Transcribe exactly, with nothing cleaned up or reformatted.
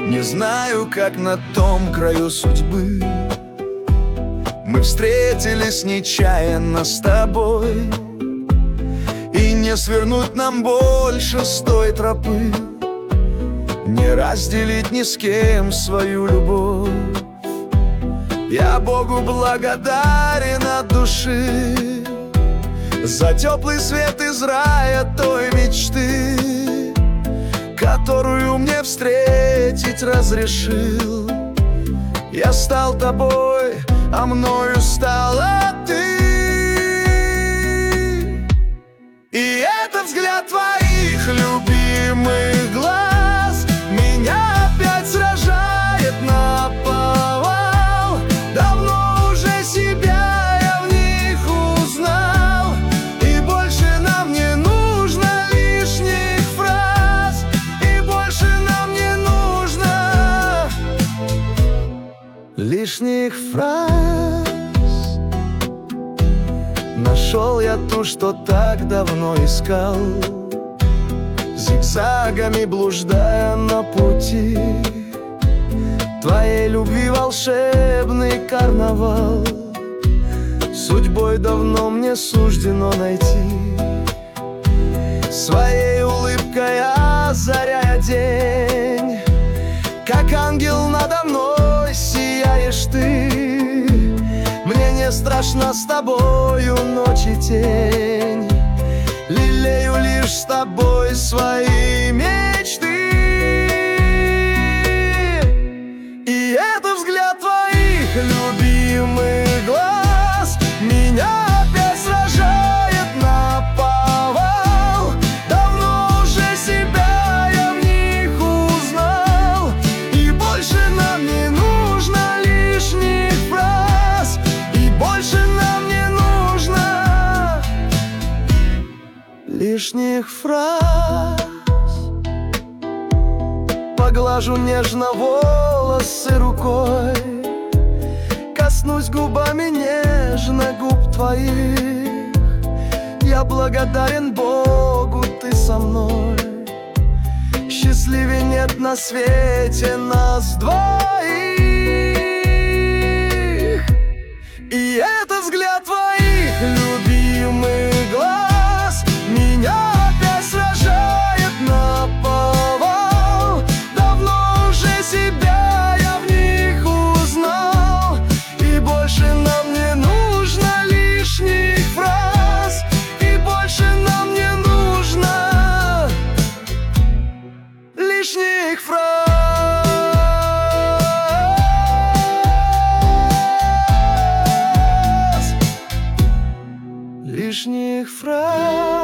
Не знаю, как на том краю судьбы мы встретились нечаянно с тобой, и не свернуть нам больше с той тропы, не разделить ни с кем свою любовь. Я Богу благодарен от души за теплый свет из рая той мечты, которую мне встретить разрешил. Я стал тобой, а мною стала ты. И это взгляд твоих любимых глаз меня опять сражает наповал. Давно уже себя я в них узнал, и больше нам не нужно лишних фраз, и больше нам не нужно лишних фраз. Нашел я ту, что так давно искал, зигзагами блуждая на пути твоей любви волшебный карнавал. Судьбой давно мне суждено найти, своей улыбкой озаряя день. Как ангел надо мной сияешь ты, мне не страшно с тобою ночь и тень. Лелею лишь с тобой свои мечты. И это взгляд твоих любимых глаз меня опять сражает наповал. Давно уже себя я в них узнал, и больше нам не нужно лишних фраз, и больше нам не нужно лишних фраз. Поглажу нежно волосы рукой, коснусь губами нежно губ твоих. Я благодарен Богу, ты со мной, счастливее нет на свете нас двоих. И это взгляд твоих любимых глаз меня опять сражает наповал. Давно уже себя я в них узнал, и больше нам не нужно лишних фраз, и больше нам не нужно лишних фраз. Лишних фраз.